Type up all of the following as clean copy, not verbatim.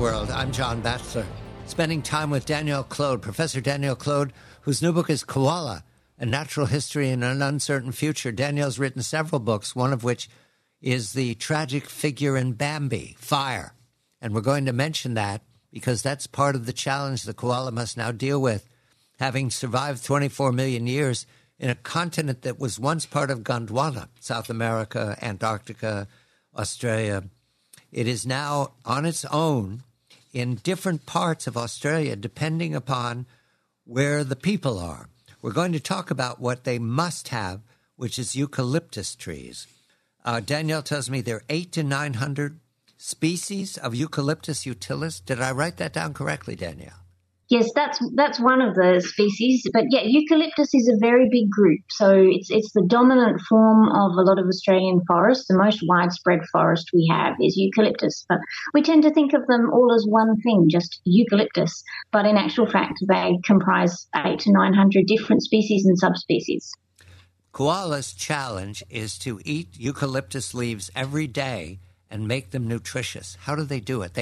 World. I'm John Batchelor, spending time with Danielle Clode, Professor Danielle Clode, whose new book is Koala, A Natural History in an Uncertain Future. Danielle's written several books, one of which is the tragic figure in Bambi, Fire. And we're going to mention that because that's part of the challenge the koala must now deal with, having survived 24 million years in a continent that was once part of Gondwana, South America, Antarctica, Australia. It is now on its own in different parts of Australia, depending upon where the people are. We're going to talk about what they must have, which is eucalyptus trees. Danielle tells me there are 800 to 900 species of Eucalyptus utilis. Did I write that down correctly, Danielle? Yes, that's one of the species. But yeah, eucalyptus is a very big group. So it's the dominant form of a lot of Australian forests. The most widespread forest we have is eucalyptus. But we tend to think of them all as one thing, just eucalyptus. But in actual fact, they comprise 800 to 900 different species and subspecies. Koala's challenge is to eat eucalyptus leaves every day and make them nutritious. How do they do it?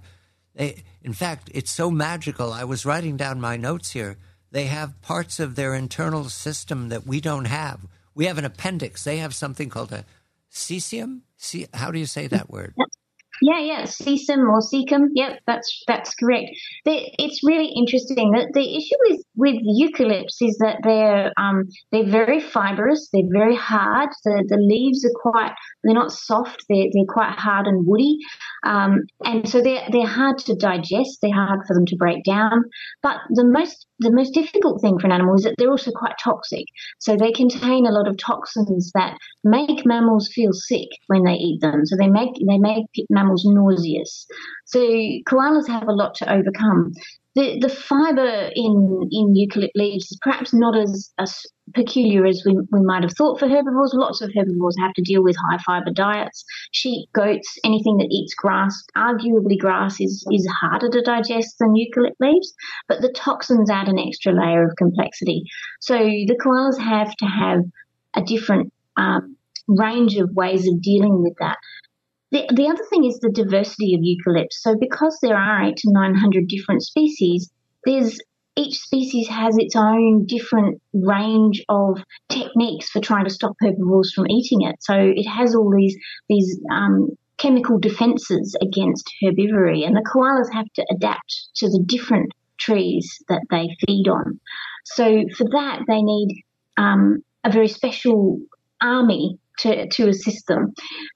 In fact, it's so magical. I was writing down my notes here. They have parts of their internal system that we don't have. We have an appendix. They have something called a cesium. How do you say that word? Yeah, cecum or cecum. Yep, that's correct. It's really interesting that the issue with eucalypts is that they're very fibrous. They're very hard. The leaves they're not soft. They're quite hard and woody, and so they're hard to digest. They're hard for them to break down. But the most difficult thing for an animal is that they're also quite toxic. So they contain a lot of toxins that make mammals feel sick when they eat them. So they make mammals nauseous. So koalas have a lot to overcome. The fibre in eucalypt leaves is perhaps not as peculiar as we might have thought for herbivores. Lots of herbivores have to deal with high fibre diets. Sheep, goats, anything that eats grass. Arguably grass is harder to digest than eucalypt leaves, but the toxins add an extra layer of complexity. So the koalas have to have a different range of ways of dealing with that. The other thing is the diversity of eucalypts. So because there are 800 to 900 different species, each species has its own different range of techniques for trying to stop herbivores from eating it. So it has all these chemical defences against herbivory, and the koalas have to adapt to the different trees that they feed on. So for that, they need a very special army to assist them.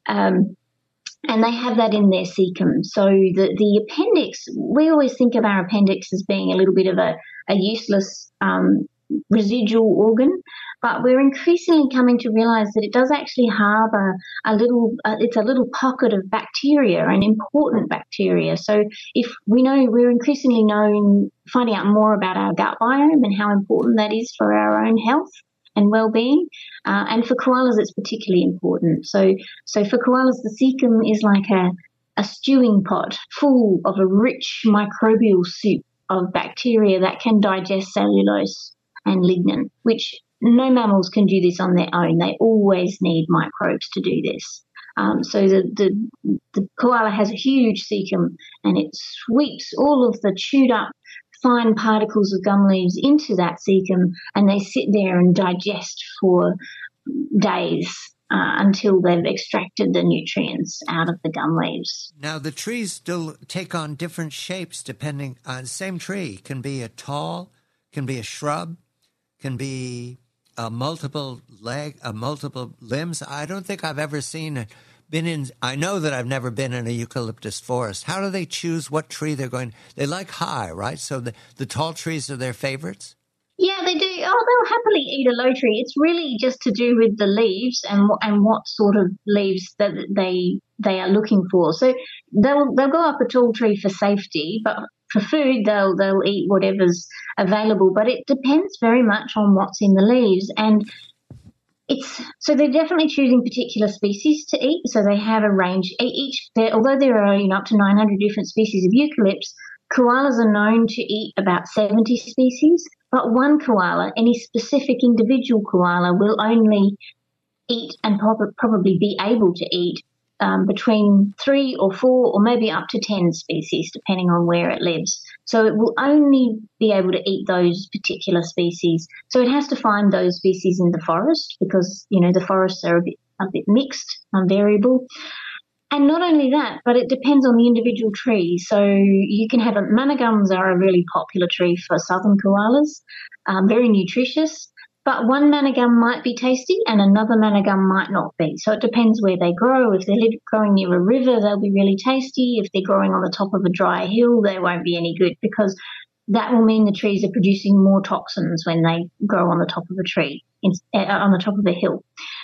And they have that in their cecum. So the appendix, we always think of our appendix as being a little bit of a useless residual organ, but we're increasingly coming to realise that it does actually harbour it's a little pocket of bacteria, and important bacteria. So we're increasingly finding out more about our gut biome and how important that is for our own health and well-being, and for koalas it's particularly important. So for koalas, the cecum is like a stewing pot full of a rich microbial soup of bacteria that can digest cellulose and lignin, which no mammals can do this on their own. They always need microbes to do this. So the koala has a huge cecum, and it sweeps all of the chewed up fine particles of gum leaves into that cecum, and they sit there and digest for days until they've extracted the nutrients out of the gum leaves. Now, the trees still take on different shapes depending on the same tree. Can be a tall, can be a shrub, can be a multiple limbs. I don't think I've ever I know that I've never been in a eucalyptus forest. How do they choose what tree they're going? They like high, right? So the tall trees are their favorites? Yeah, they do. Oh, they'll happily eat a low tree. It's really just to do with the leaves and what sort of leaves that they are looking for. So they'll go up a tall tree for safety, but for food they'll eat whatever's available. But it depends very much on what's in the leaves, and so they're definitely choosing particular species to eat. So they have a range. Although there are up to 900 different species of eucalypts, koalas are known to eat about 70 species. But one koala, any specific individual koala, will only eat and probably be able to eat between 3 or 4 or maybe up to 10 species, depending on where it lives. So it will only be able to eat those particular species. So it has to find those species in the forest because, the forests are a bit mixed and variable. And not only that, but it depends on the individual tree. So you can have manigums are a really popular tree for southern koalas, very nutritious. But one manigum might be tasty and another manigum might not be. So it depends where they grow. If they're growing near a river, they'll be really tasty. If they're growing on the top of a dry hill, they won't be any good because that will mean the trees are producing more toxins when they grow on the top of a tree, on the top of a hill.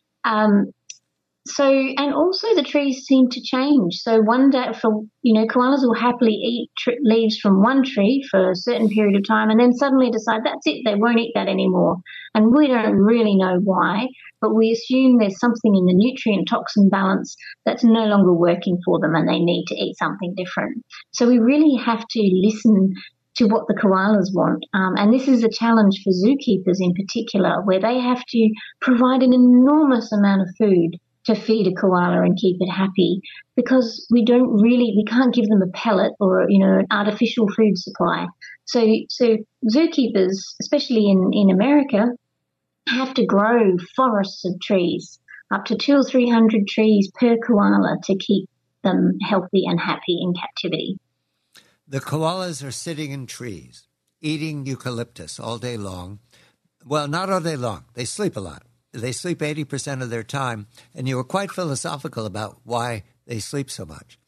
And also the trees seem to change. So one day, koalas will happily eat leaves from one tree for a certain period of time and then suddenly decide that's it, they won't eat that anymore. And we don't really know why, but we assume there's something in the nutrient toxin balance that's no longer working for them and they need to eat something different. So we really have to listen to what the koalas want. And this is a challenge for zookeepers in particular, where they have to provide an enormous amount of food to feed a koala and keep it happy because we can't give them a pellet or, an artificial food supply. So zookeepers, especially in America, have to grow forests of trees, up to 200 or 300 trees per koala to keep them healthy and happy in captivity. The koalas are sitting in trees, eating eucalyptus all day long. Well, not all day long. They sleep a lot. They sleep 80% of their time, and you were quite philosophical about why they sleep so much.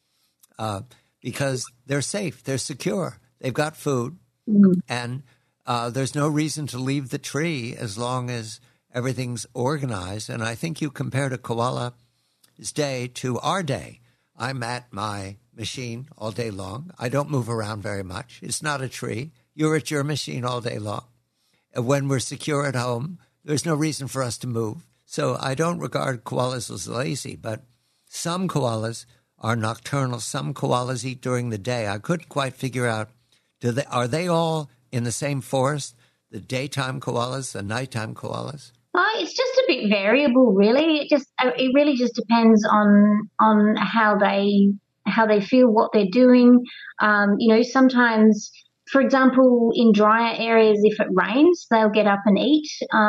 Because they're safe, they're secure, they've got food, and there's no reason to leave the tree as long as everything's organized. And I think you compared a koala's day to our day. I'm at my machine all day long. I don't move around very much. It's not a tree. You're at your machine all day long. And when we're secure at home, there's no reason for us to move. So I don't regard koalas as lazy, but some koalas are nocturnal. Some koalas eat during the day. I couldn't quite figure out, are they all in the same forest, the daytime koalas, the nighttime koalas? It's just a bit variable, really. It really just depends on how they feel, what they're doing. Sometimes, for example, in drier areas, if it rains, they'll get up and eat.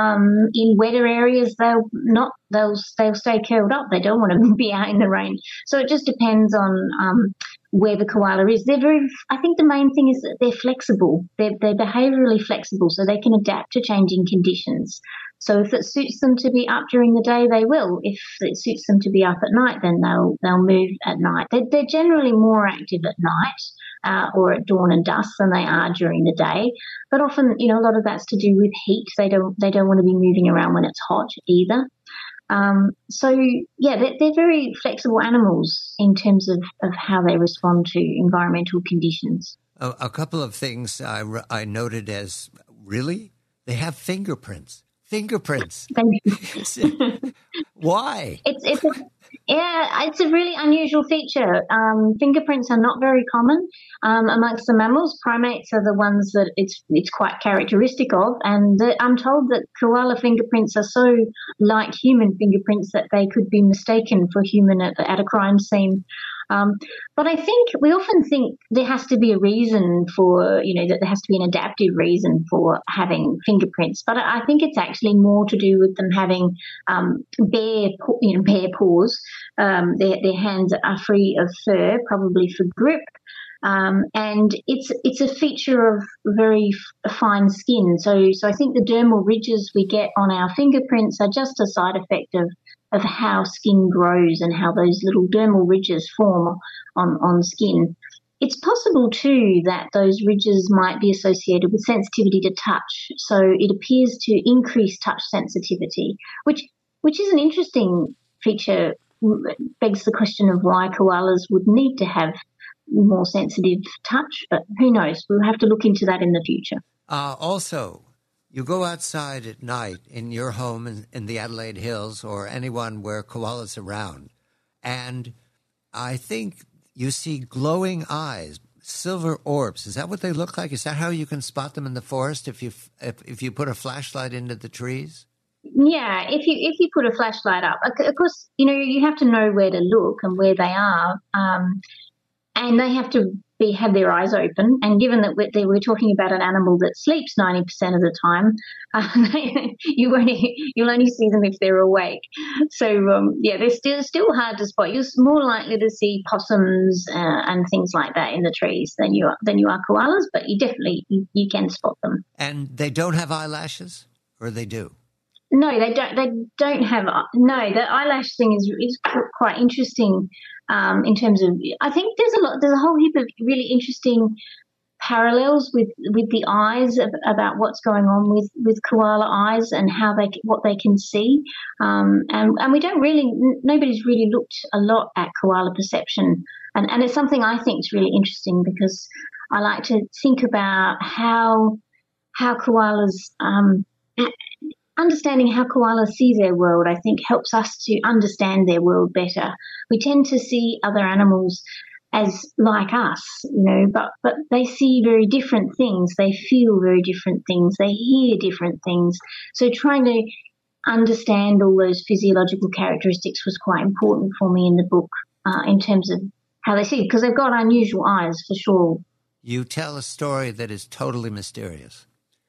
In wetter areas, they'll not. They'll stay curled up. They don't want to be out in the rain. So it just depends on where the koala is. I think the main thing is that they're flexible. They're behaviourally flexible, so they can adapt to changing conditions. So if it suits them to be up during the day, they will. If it suits them to be up at night, then they'll move at night. They're generally more active at night or at dawn and dusk than they are during the day. But often, a lot of that's to do with heat. They don't want to be moving around when it's hot either. They're very flexible animals in terms of how they respond to environmental conditions. A couple of things I noted as, really? They have fingerprints. Fingerprints. Why? It's a really unusual feature. Fingerprints are not very common amongst the mammals. Primates are the ones that it's quite characteristic of, and I'm told that koala fingerprints are so like human fingerprints that they could be mistaken for human at a crime scene. But I think we often think there has to be a reason for, that there has to be an adaptive reason for having fingerprints. But I think it's actually more to do with them having bare paws. Their hands are free of fur, probably for grip. And it's a feature of very fine skin. So I think the dermal ridges we get on our fingerprints are just a side effect of how skin grows and how those little dermal ridges form on skin. It's possible too that those ridges might be associated with sensitivity to touch. So it appears to increase touch sensitivity, which is an interesting feature. Begs the question of why koalas would need to have more sensitive touch, but who knows? We'll have to look into that in the future. Also, you go outside at night in your home in the Adelaide Hills or anyone where koalas are around, and I think you see glowing eyes, silver orbs. Is that what they look like? Is that how you can spot them in the forest if you put a flashlight into the trees? Yeah, if you put a flashlight up, of course, you have to know where to look and where they are, and they have to have their eyes open. And given that we're talking about an animal that sleeps 90% of the time, you'll only see them if they're awake. So they're still hard to spot. You're more likely to see possums and things like that in the trees than you are koalas, but you can spot them. And they don't have eyelashes, or they do? No, they don't. They don't have. No, the eyelash thing is quite interesting in terms of. I think there's a whole heap of really interesting parallels with the eyes about what's going on with koala eyes and what they can see. And we don't really. Nobody's really looked a lot at koala perception, and it's something I think is really interesting because I like to think about how koalas. Understanding how koalas see their world, I think, helps us to understand their world better. We tend to see other animals as like us, but they see very different things. They feel very different things. They hear different things. So trying to understand all those physiological characteristics was quite important for me in the book in terms of how they see, because they've got unusual eyes for sure. You tell a story that is totally mysterious.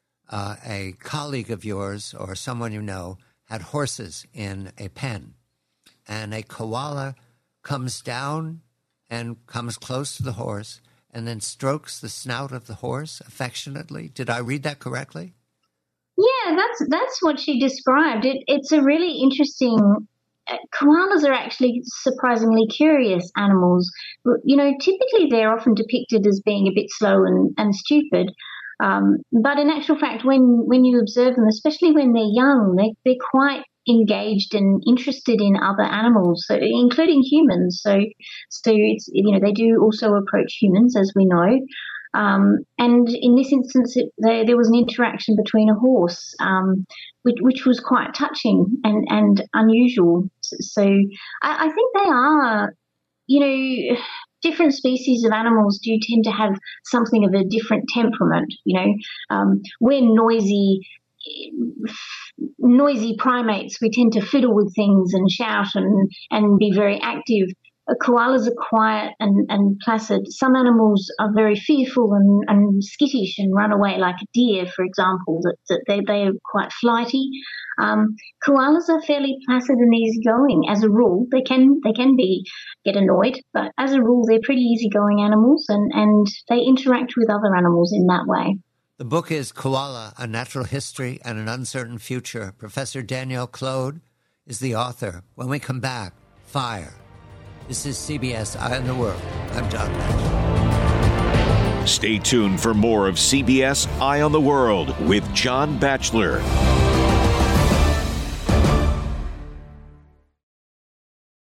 A colleague of yours or someone you know had horses in a pen, and a koala comes down and comes close to the horse and then strokes the snout of the horse affectionately. Did I read that correctly? Yeah, that's what she described. It's a really interesting. Koalas are actually surprisingly curious animals. Typically they're often depicted as being a bit slow and stupid. But in actual fact, when you observe them, especially when they're young, they're quite engaged and interested in other animals, so including humans. So it's, they do also approach humans, as we know. And in this instance, there was an interaction between a horse, which was quite touching and unusual. So I think they are, different species of animals do tend to have something of a different temperament. We're noisy primates. We tend to fiddle with things and shout and be very active. Koalas are quiet and placid. Some animals are very fearful and skittish and run away, like a deer, for example, that they are quite flighty. Koalas are fairly placid and easygoing. As a rule, they can get annoyed, but as a rule, they're pretty easygoing animals and they interact with other animals in that way. The book is Koala, A Natural History and an Uncertain Future. Professor Danielle Clode is the author. When we come back, fire. This is CBS Eye on the World. I'm John Batchelor. Stay tuned for more of CBS Eye on the World with John Batchelor.